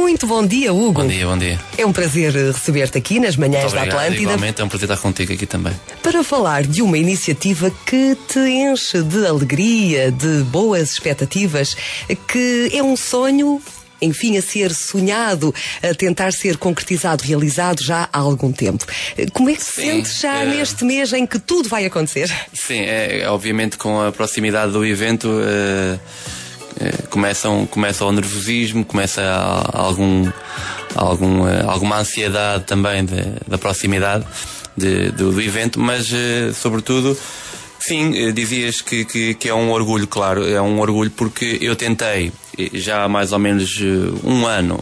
Muito bom dia, Hugo. Bom dia, bom dia. É um prazer receber-te aqui nas manhãs da Atlântida. Igualmente, é um prazer estar contigo aqui também. Para falar de uma iniciativa que te enche de alegria, de boas expectativas, que é um sonho, enfim, a ser sonhado, a tentar ser concretizado, realizado já há algum tempo. Como é que se sente já neste mês em que tudo vai acontecer? Sim, obviamente com a proximidade do evento começa o nervosismo, começa alguma ansiedade também da proximidade do evento, mas sobretudo, sim, dizias que é um orgulho, claro, é um orgulho porque eu tentei já há mais ou menos um ano,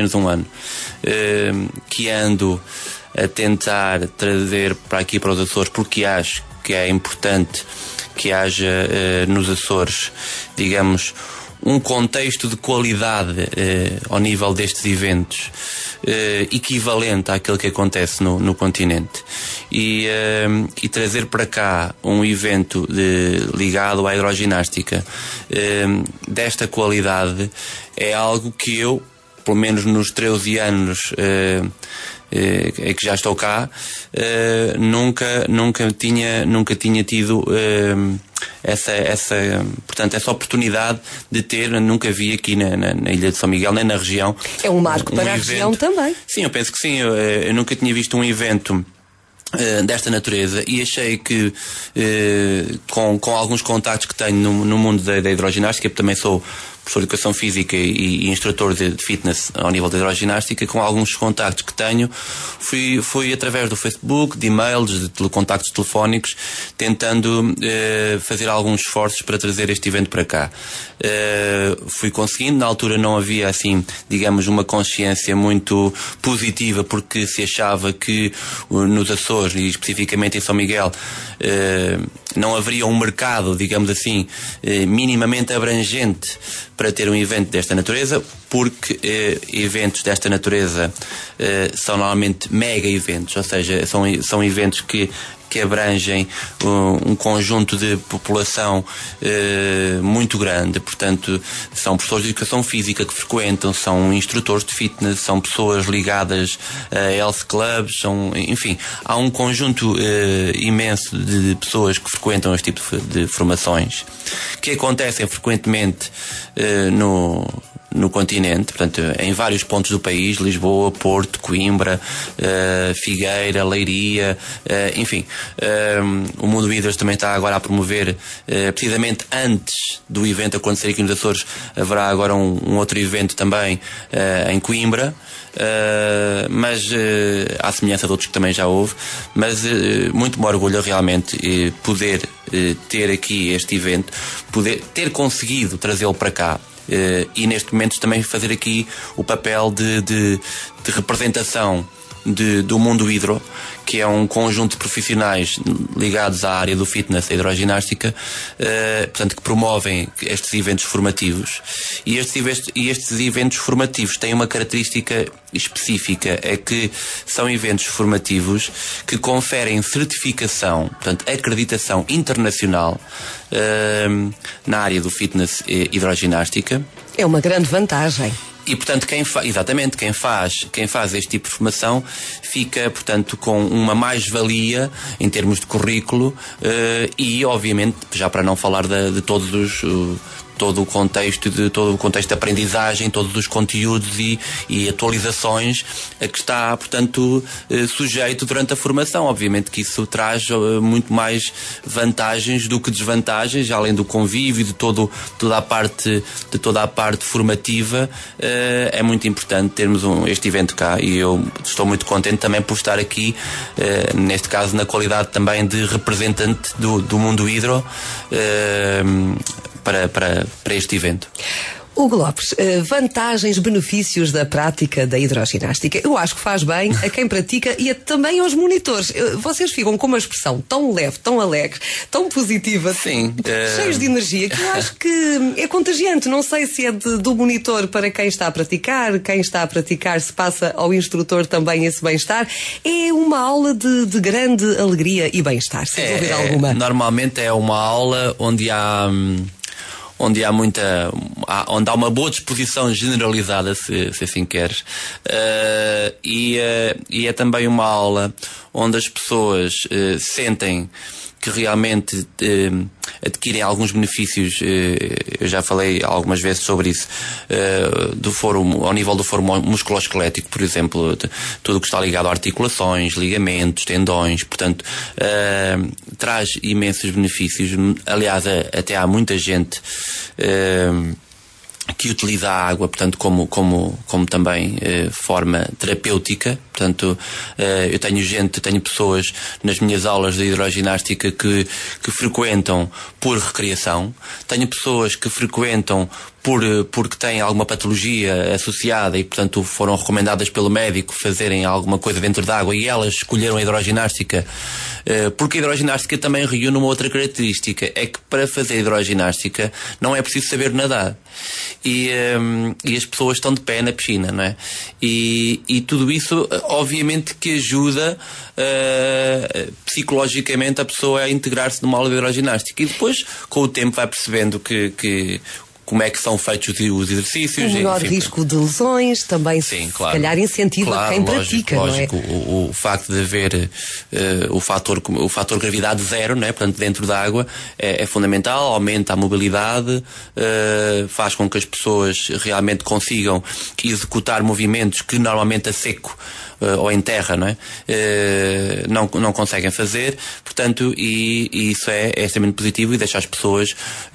que ando a tentar trazer para aqui para os Açores, porque acho que é importante que haja nos Açores, digamos, um contexto de qualidade ao nível destes eventos equivalente àquele que acontece no continente, e trazer para cá um evento ligado à hidroginástica desta qualidade é algo que eu, pelo menos nos 13 anos é que já estou cá, nunca tinha tido essa oportunidade de ter. Nunca vi aqui na Ilha de São Miguel, nem na região. É um marco para a região também. Sim, eu penso que sim. Eu nunca tinha visto um evento desta natureza, e achei que com alguns contactos que tenho no mundo da hidroginástica, porque também sou professor de educação física e instrutor de fitness ao nível da hidroginástica, com alguns contactos que tenho, fui através do Facebook, de e-mails, de contactos telefónicos, tentando fazer alguns esforços para trazer este evento para cá. Fui conseguindo. Na altura não havia, assim, digamos, uma consciência muito positiva, porque se achava que nos Açores, e especificamente em São Miguel, não haveria um mercado, digamos assim, minimamente abrangente para ter um evento desta natureza, porque eventos desta natureza são normalmente mega eventos, ou seja, são eventos que abrangem um conjunto de população muito grande. Portanto, são professores de educação física que frequentam, são instrutores de fitness, são pessoas ligadas a health clubs, enfim, há um conjunto imenso de pessoas que frequentam este tipo de formações, que acontecem frequentemente no continente, portanto, em vários pontos do país: Lisboa, Porto, Coimbra, Figueira, Leiria, enfim. O Mundo Hidros também está agora a promover, precisamente antes do evento acontecer aqui nos Açores, haverá agora um outro evento também em Coimbra, mas à semelhança de outros que também já houve. Mas muito me orgulho realmente poder ter aqui este evento, poder ter conseguido trazê-lo para cá. E neste momento também fazer aqui o papel de representação do Mundo Hidro, que é um conjunto de profissionais ligados à área do fitness e hidroginástica, portanto, que promovem estes eventos formativos. E estes eventos formativos têm uma característica específica, é que são eventos formativos que conferem certificação, portanto, acreditação internacional na área do fitness e hidroginástica. É uma grande vantagem. E, portanto, quem faz este tipo de formação fica, portanto, com uma mais-valia em termos de currículo, e, obviamente, já para não falar de todo o contexto de aprendizagem, todos os conteúdos e atualizações a que está, portanto, sujeito durante a formação. Obviamente que isso traz muito mais vantagens do que desvantagens, além do convívio, de toda a parte formativa. É muito importante termos este evento cá, e eu estou muito contente também por estar aqui, neste caso na qualidade também de representante do Mundo Hidro, para este evento. Hugo Lopes, vantagens, benefícios da prática da hidroginástica. Eu acho que faz bem a quem pratica e também aos monitores. Vocês ficam com uma expressão tão leve, tão alegre, tão positiva, sim, cheios de energia, que eu acho que é contagiante. Não sei se é do monitor para quem está a praticar se passa ao instrutor também esse bem-estar. É uma aula de grande alegria e bem-estar, sem dúvida alguma. Normalmente é uma aula onde há onde há onde há uma boa disposição generalizada, se assim queres, e é também uma aula onde as pessoas sentem que realmente adquirem alguns benefícios. Eu já falei algumas vezes sobre isso, do foro, ao nível do foro musculoesquelético, por exemplo, tudo o que está ligado a articulações, ligamentos, tendões, portanto, traz imensos benefícios. Aliás, até há muita gente que utiliza a água, portanto, como também forma terapêutica. Portanto, eu tenho pessoas nas minhas aulas de hidroginástica que frequentam por recreação. Tenho pessoas que frequentam porque têm alguma patologia associada e, portanto, foram recomendadas pelo médico fazerem alguma coisa dentro da água, e elas escolheram a hidroginástica porque a hidroginástica também reúne uma outra característica, é que para fazer hidroginástica não é preciso saber nadar, e as pessoas estão de pé na piscina, não é? E tudo isso obviamente que ajuda psicologicamente a pessoa a integrar-se numa aula de hidroginástica, e depois com o tempo vai percebendo como é que são feitos os exercícios. O menor risco de lesões também. Sim, claro, se calhar incentiva quem pratica, lógico, não é? O facto de haver o fator gravidade zero, não é? Portanto, dentro da água é fundamental, aumenta a mobilidade, faz com que as pessoas realmente consigam executar movimentos que normalmente a seco ou em terra, não é? Não conseguem fazer, portanto, e isso é extremamente positivo e deixa as pessoas,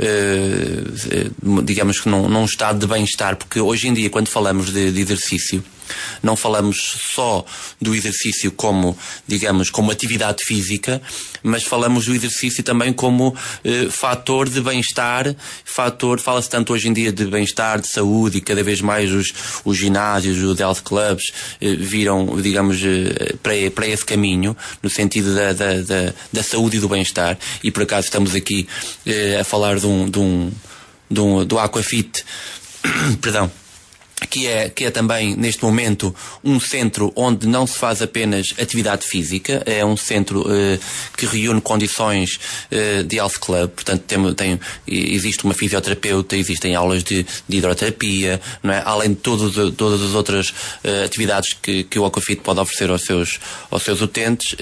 digamos que num estado de bem-estar, porque hoje em dia, quando falamos de exercício, não falamos só do exercício como atividade física, mas falamos do exercício também como fator de bem-estar, fala-se tanto hoje em dia de bem-estar, de saúde, e cada vez mais os ginásios, os health clubs viram, digamos, para esse caminho, no sentido da saúde e do bem-estar, e por acaso estamos aqui a falar do Aquafit, perdão, que é também, neste momento, um centro onde não se faz apenas atividade física, é um centro que reúne condições de health club, portanto existe uma fisioterapeuta, existem aulas de hidroterapia, não é? Além de todas as outras atividades que o Aquafit pode oferecer aos seus utentes.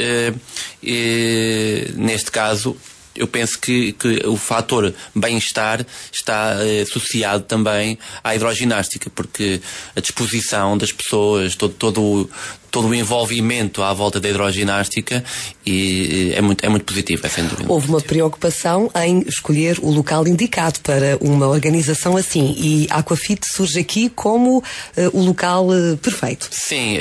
Neste caso, eu penso que o fator bem-estar está associado também à hidroginástica, porque a disposição das pessoas, todo o envolvimento à volta da hidroginástica é muito positivo, é sem dúvida. Houve uma preocupação em escolher o local indicado para uma organização assim, e a Aquafit surge aqui como o local perfeito. Sim,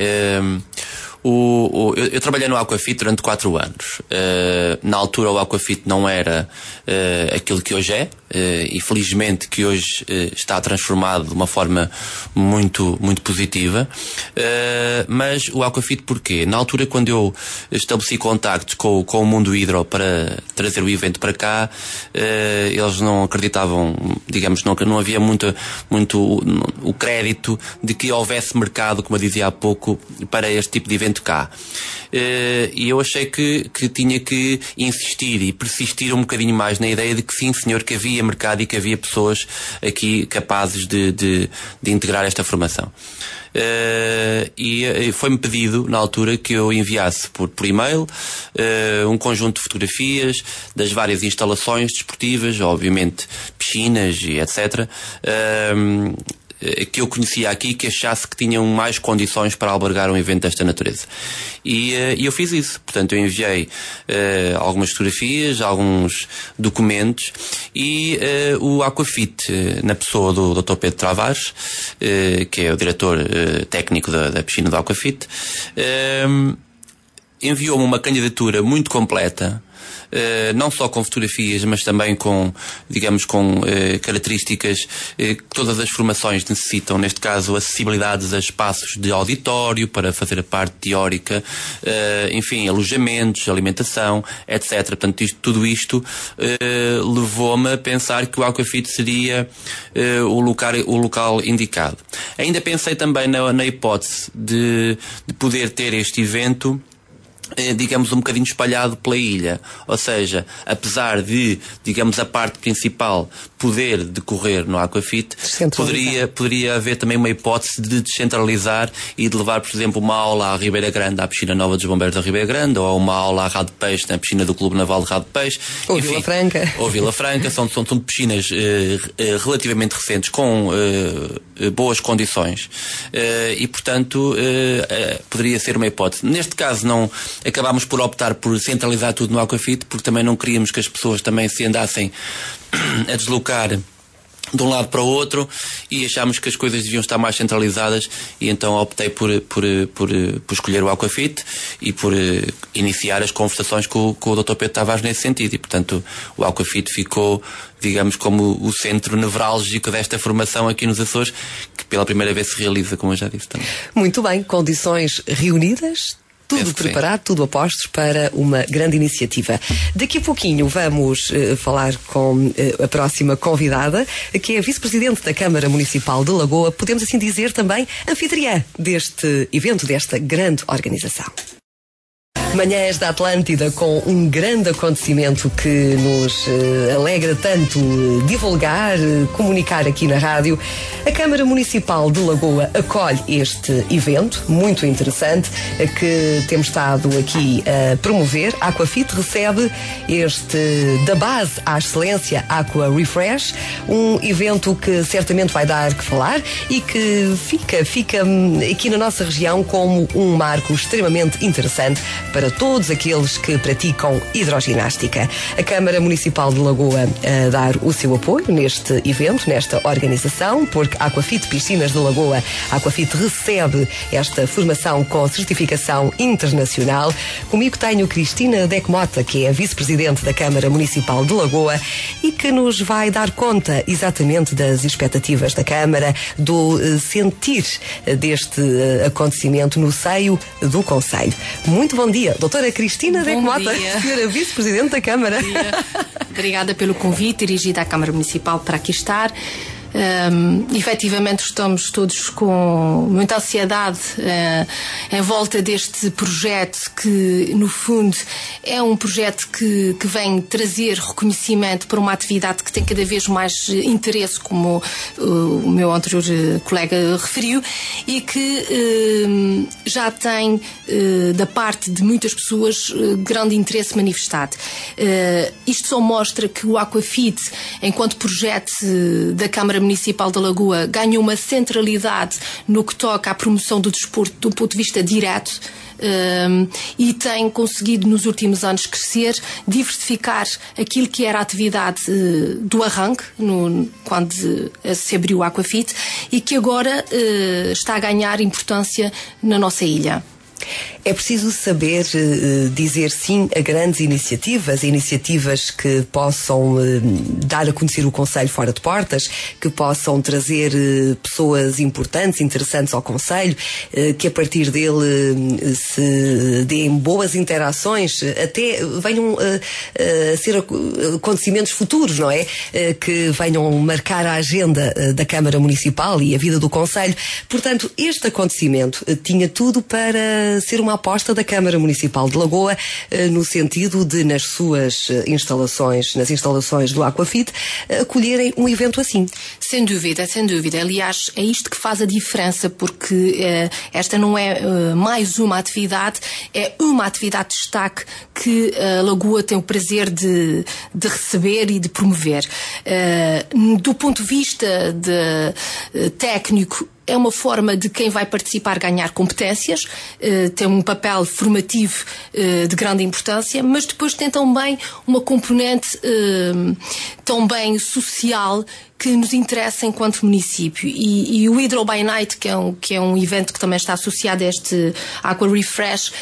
eu trabalhei no Aquafit durante 4 anos. Na altura o Aquafit não era aquilo que hoje é, e felizmente que hoje está transformado de uma forma muito, muito positiva. Mas o Aquafit porquê? Na altura, quando eu estabeleci contactos com o Mundo Hidro para trazer o evento para cá, eles não acreditavam, digamos, não havia muito o crédito de que houvesse mercado, como eu dizia há pouco, para este tipo de evento cá. E eu achei que tinha que insistir e persistir um bocadinho mais na ideia de que sim, senhor, que havia mercado e que havia pessoas aqui capazes de integrar esta formação. E foi-me pedido na altura que eu enviasse por e-mail um conjunto de fotografias das várias instalações desportivas, obviamente piscinas e etc., que eu conhecia aqui, que achasse que tinham mais condições para albergar um evento desta natureza. E eu fiz isso. Portanto, eu enviei algumas fotografias, alguns documentos, e o Aquafit, na pessoa do Dr. Pedro Travares, que é o diretor técnico da piscina do Aquafit, enviou-me uma candidatura muito completa, não só com fotografias, mas também com características que todas as formações necessitam, neste caso acessibilidades a espaços de auditório para fazer a parte teórica, enfim, alojamentos, alimentação, etc. Portanto, tudo isto levou-me a pensar que o Aquafit seria o local indicado. Ainda pensei também na hipótese de poder ter este evento digamos, um bocadinho espalhado pela ilha. Ou seja, apesar de, digamos, a parte principal poder decorrer no Aquafit, poderia haver também uma hipótese de descentralizar e de levar, por exemplo, uma aula à Ribeira Grande, à piscina nova dos Bombeiros da Ribeira Grande, ou uma aula à Rado de Peixe, na piscina do Clube Naval de Rado de Peixe. Ou Vila Franca. Ou Vila Franca. São piscinas relativamente recentes, com boas condições. E, portanto, poderia ser uma hipótese. Neste caso, não acabámos por optar por centralizar tudo no Aquafit, porque também não queríamos que as pessoas também se andassem a deslocar de um lado para o outro, e achámos que as coisas deviam estar mais centralizadas, e então optei por escolher o Aquafit e por iniciar as conversações com o Dr. Pedro Tavares nesse sentido. E, portanto, o Aquafit ficou, digamos, como o centro nevrálgico desta formação aqui nos Açores, que pela primeira vez se realiza, como eu já disse também. Muito bem, condições reunidas, tudo preparado, tudo a postos para uma grande iniciativa. Daqui a pouquinho vamos falar com a próxima convidada, que é a vice-presidente da Câmara Municipal de Lagoa, podemos assim dizer também anfitriã deste evento, desta grande organização. Manhãs da Atlântida, com um grande acontecimento que nos alegra tanto divulgar, comunicar aqui na rádio. A Câmara Municipal de Lagoa acolhe este evento muito interessante que temos estado aqui a promover. A Aquafit recebe da base à excelência Aqua Refresh, um evento que certamente vai dar que falar e que fica aqui na nossa região como um marco extremamente interessante para todos aqueles que praticam hidroginástica. A Câmara Municipal de Lagoa a dar o seu apoio neste evento, nesta organização, porque a Aquafit Piscinas de Lagoa, a Aquafit recebe esta formação com certificação internacional. Comigo tenho Cristina Decmota, que é a vice-presidente da Câmara Municipal de Lagoa e que nos vai dar conta exatamente das expectativas da Câmara, do sentir deste acontecimento no seio do Conselho. Muito bom dia, doutora Cristina Decmota, senhora vice-presidente da Câmara. Obrigada pelo convite dirigido à Câmara Municipal para aqui estar. Efetivamente estamos todos com muita ansiedade em volta deste projeto que, no fundo, é um projeto que vem trazer reconhecimento para uma atividade que tem cada vez mais interesse, como o meu anterior colega referiu, e que já tem, da parte de muitas pessoas, grande interesse manifestado. Isto só mostra que o Aquafit, enquanto projeto da Câmara Municipal da Lagoa, ganha uma centralidade no que toca à promoção do desporto do ponto de vista direto, e tem conseguido nos últimos anos crescer, diversificar aquilo que era a atividade do arranque, quando se abriu o Aquafit, e que agora está a ganhar importância na nossa ilha. É preciso saber dizer sim a grandes iniciativas que possam dar a conhecer o Conselho fora de portas, que possam trazer pessoas importantes, interessantes ao Conselho, que a partir dele se deem boas interações, até venham a ser acontecimentos futuros, não é? Que venham marcar a agenda da Câmara Municipal e a vida do Conselho. Portanto, este acontecimento tinha tudo para ser uma aposta da Câmara Municipal de Lagoa, no sentido de, nas suas instalações, nas instalações do Aquafit, acolherem um evento assim. Sem dúvida, sem dúvida. Aliás, é isto que faz a diferença, porque esta não é mais uma atividade, é uma atividade de destaque que a Lagoa tem o prazer de receber e de promover. Do ponto de vista técnico, é uma forma de quem vai participar ganhar competências, tem um papel formativo de grande importância, mas depois tem também uma componente também social que nos interessa enquanto município. E o Hydro by Night, que é um evento que também está associado a este Aqua Refresh,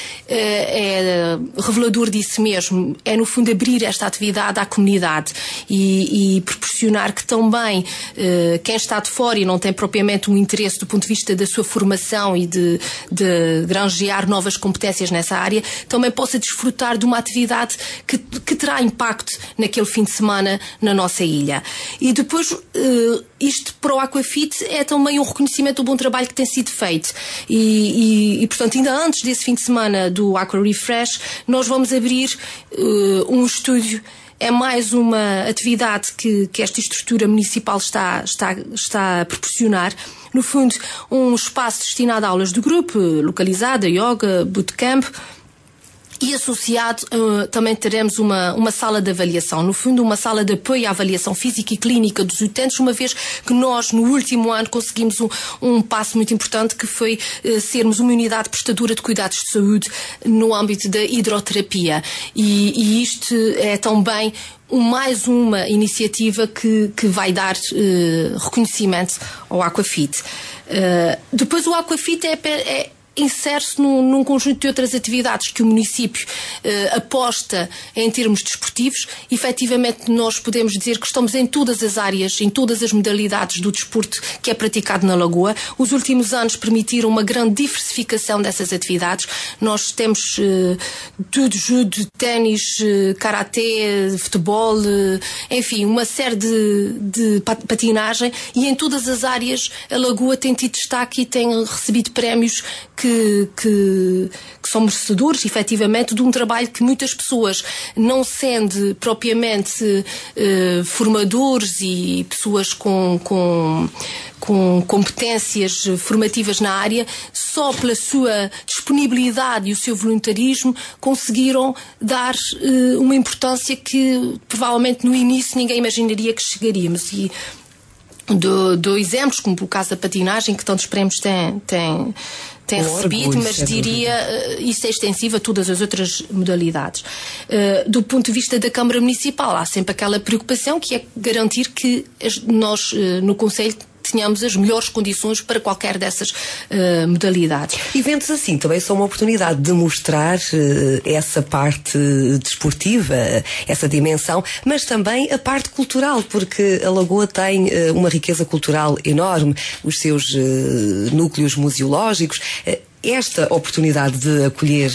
é revelador disso mesmo. É, no fundo, abrir esta atividade à comunidade e proporcionar que também quem está de fora e não tem propriamente um interesse do ponto de vista da sua formação e de granjear novas competências nessa área, também possa desfrutar de uma atividade que terá impacto naquele fim de semana na nossa ilha. E depois isto para o Aquafit é também um reconhecimento do bom trabalho que tem sido feito. E portanto, ainda antes desse fim de semana do Aqua Refresh, nós vamos abrir um estúdio. É mais uma atividade que esta estrutura municipal está a proporcionar. No fundo, um espaço destinado a aulas de grupo, localizado a yoga, bootcamp. E associado também teremos uma sala de avaliação, no fundo uma sala de apoio à avaliação física e clínica dos utentes, uma vez que nós no último ano conseguimos um passo muito importante, que foi sermos uma unidade prestadora de cuidados de saúde no âmbito da hidroterapia. E isto é também mais uma iniciativa que vai dar reconhecimento ao Aquafit. Depois o Aquafit insere-se num conjunto de outras atividades que o município aposta em termos desportivos. Efetivamente, nós podemos dizer que estamos em todas as áreas, em todas as modalidades do desporto que é praticado na Lagoa. Os últimos anos permitiram uma grande diversificação dessas atividades. Nós temos tudo: judo, ténis, karatê, futebol, enfim, uma série de patinagem, e em todas as áreas a Lagoa tem tido destaque e tem recebido prémios que são merecedores, efetivamente, de um trabalho que muitas pessoas, não sendo propriamente formadores e pessoas com competências formativas na área, só pela sua disponibilidade e o seu voluntarismo conseguiram dar uma importância que provavelmente no início ninguém imaginaria que chegaríamos. E dou exemplos, como o caso da patinagem, que tantos prémios tem recebido, mas diria isso é extensivo a todas as outras modalidades. Do ponto de vista da Câmara Municipal, há sempre aquela preocupação, que é garantir que nós no Conselho tenhamos as melhores condições para qualquer dessas modalidades. Eventos assim também são uma oportunidade de mostrar essa parte desportiva, essa dimensão, mas também a parte cultural, porque a Lagoa tem uma riqueza cultural enorme, os seus núcleos museológicos. Esta oportunidade de acolher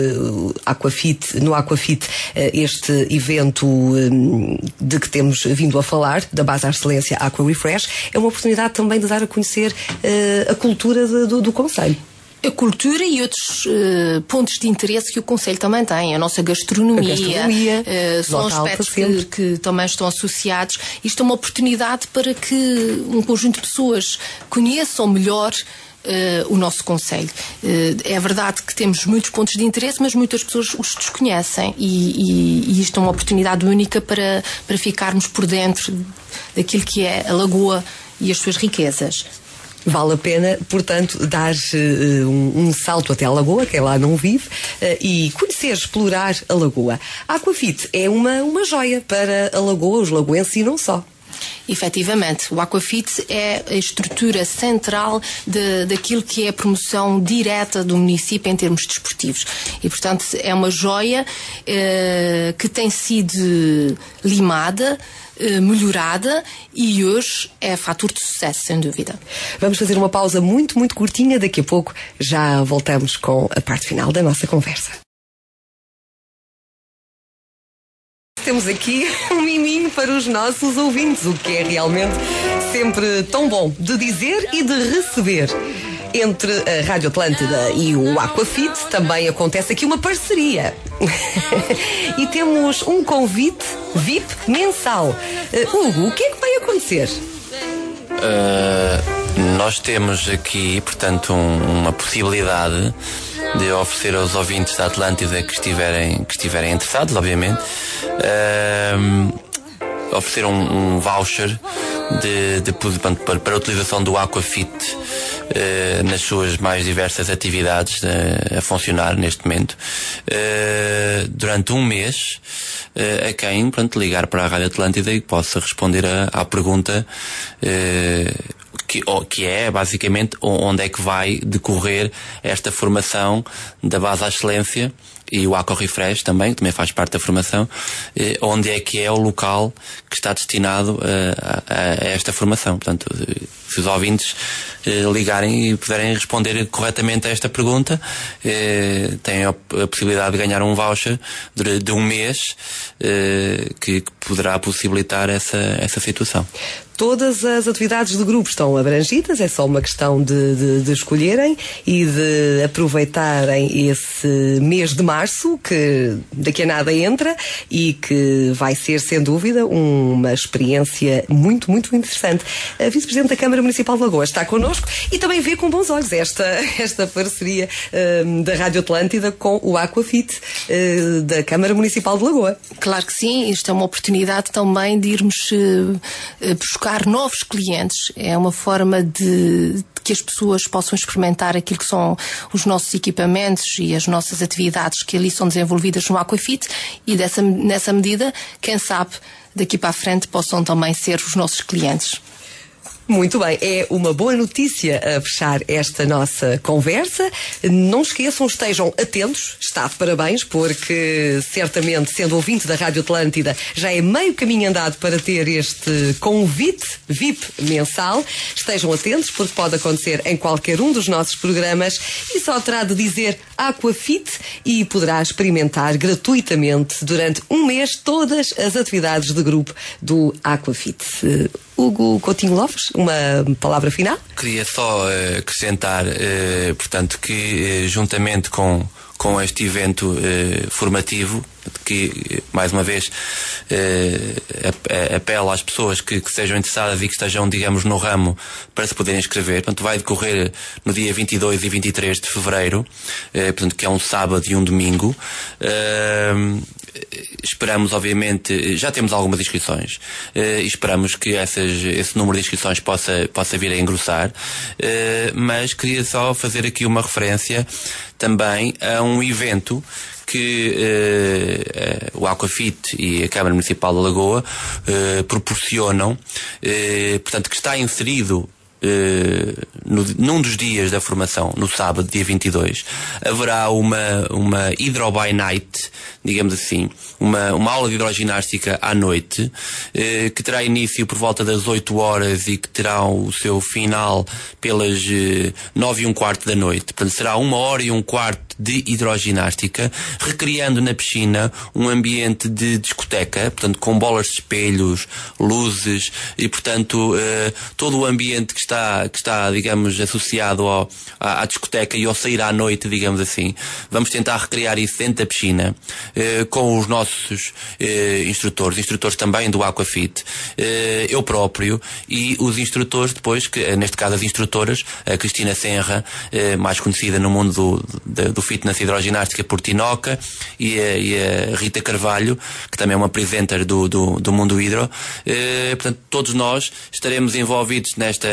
no Aquafit este evento de que temos vindo a falar, da Base à Excelência Aqua Refresh, é uma oportunidade também de dar a conhecer a cultura do concelho. A cultura e outros pontos de interesse que o Concelho também tem. A nossa gastronomia são aspectos que também estão associados. Isto é uma oportunidade para que um conjunto de pessoas conheçam melhor o nosso concelho. É verdade que temos muitos pontos de interesse, mas muitas pessoas os desconhecem, e isto é uma oportunidade única para ficarmos por dentro daquilo que é a Lagoa e as suas riquezas. Vale a pena, portanto, dar um salto até a Lagoa, quem lá não vive, e conhecer, explorar a Lagoa. A Aquafit é uma joia para a Lagoa, os lagoenses e não só. Efetivamente, o Aquafit é a estrutura central daquilo que é a promoção direta do município em termos desportivos. E, portanto, é uma joia que tem sido limada, melhorada, e hoje é fator de sucesso, sem dúvida. Vamos fazer uma pausa muito, muito curtinha. Daqui a pouco já voltamos com a parte final da nossa conversa. Temos aqui um miminho para os nossos ouvintes, o que é realmente sempre tão bom de dizer e de receber. Entre a Rádio Atlântida e o Aquafit também acontece aqui uma parceria. E temos um convite VIP mensal. Hugo, o que é que vai acontecer? Nós temos aqui, portanto, uma possibilidade de oferecer aos ouvintes da Atlântida que estiverem interessados, obviamente, oferecer um voucher para a utilização do Aquafit nas suas mais diversas atividades a funcionar neste momento, durante um mês, a quem, portanto, ligar para a Rádio Atlântida e possa responder à pergunta que é basicamente onde é que vai decorrer esta formação da Base à Excelência e o Aqua Refresh também, que também faz parte da formação, onde é que é o local que está destinado a esta formação. Portanto, se os ouvintes ligarem e puderem responder corretamente a esta pergunta, têm a possibilidade de ganhar um voucher de um mês que poderá possibilitar essa situação. Todas as atividades do grupo estão abrangidas, é só uma questão de escolherem e de aproveitarem esse mês de março, que daqui a nada entra e que vai ser, sem dúvida, uma experiência muito, muito interessante. A Vice-Presidente da Câmara Municipal de Lagoa está connosco e também vê com bons olhos esta parceria da Rádio Atlântida com o Aquafit da Câmara Municipal de Lagoa. Claro que sim, isto é uma oportunidade também de irmos buscar novos clientes. É uma forma de que as pessoas possam experimentar aquilo que são os nossos equipamentos e as nossas atividades que ali são desenvolvidas no Aquafit e nessa medida, quem sabe, daqui para a frente possam também ser os nossos clientes. Muito bem, é uma boa notícia a fechar esta nossa conversa. Não esqueçam, estejam atentos, está de parabéns, porque certamente, sendo ouvinte da Rádio Atlântida, já é meio caminho andado para ter este convite VIP mensal. Estejam atentos, porque pode acontecer em qualquer um dos nossos programas e só terá de dizer Aquafit e poderá experimentar gratuitamente durante um mês todas as atividades de grupo do Aquafit. Hugo Coutinho Lopes, uma palavra final? Queria só acrescentar, portanto, que juntamente com este evento formativo, que mais uma vez apelo às pessoas que sejam interessadas e que estejam, digamos, no ramo para se poderem inscrever. Portanto, vai decorrer no dia 22 e 23 de fevereiro, portanto, que é um sábado e um domingo. Esperamos, obviamente, já temos algumas inscrições, esperamos que esse número de inscrições possa vir a engrossar, mas queria só fazer aqui uma referência também a um evento que o Aquafit e a Câmara Municipal de Lagoa proporcionam, portanto, que está inserido num dos dias da formação, no sábado, dia 22, haverá uma Hydro by Night, digamos assim, uma aula de hidroginástica à noite, que terá início por volta das 8 horas e que terá o seu final pelas 9h15 da noite. Portanto, será 1h15 de hidroginástica, recriando na piscina um ambiente de discoteca, portanto, com bolas de espelhos, luzes e, portanto, todo o ambiente que está, digamos, associado à discoteca e ao sair à noite, digamos assim. Vamos tentar recriar isso dentro da piscina, com os nossos instrutores também do Aquafit, eu próprio e os instrutores depois, que neste caso as instrutoras, a Cristina Senra, mais conhecida no mundo do fitness e hidroginástica por Tinoca, e a Rita Carvalho, que também é uma presenter do mundo hidro. Portanto, todos nós estaremos envolvidos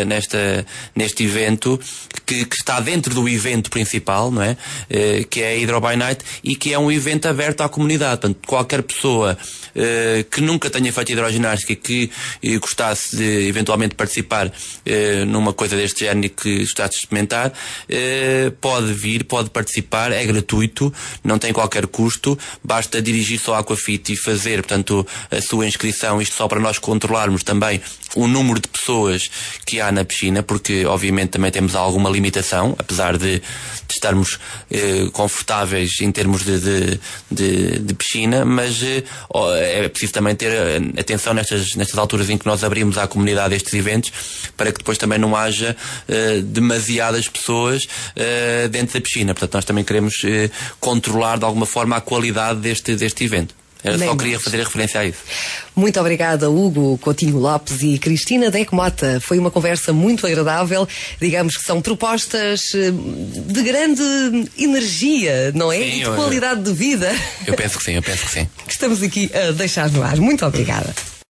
neste evento que está dentro do evento principal, não é? Que é a Hydro by Night e que é um evento aberto à comunidade. Portanto, qualquer pessoa que nunca tenha feito hidroginástica e que gostasse de eventualmente participar numa coisa deste género e que gostasse de experimentar, pode vir, pode participar, é gratuito, não tem qualquer custo, basta dirigir-se ao Aquafit e fazer, portanto, a sua inscrição, isto só para nós controlarmos também o número de pessoas que há na piscina, porque obviamente também temos alguma limitação, apesar de estarmos confortáveis em termos de piscina, mas é preciso também ter atenção nestas alturas em que nós abrimos à comunidade estes eventos, para que depois também não haja demasiadas pessoas dentro da piscina. Portanto, nós também queremos controlar de alguma forma a qualidade deste evento. Eu só queria fazer a referência a isso. Muito obrigada, Hugo Coutinho Lopes e Cristina Deck Mota. Foi uma conversa muito agradável. Digamos que são propostas de grande energia, não é? Sim, e de qualidade de vida. Eu penso que sim. Que estamos aqui a deixar no ar. Muito obrigada.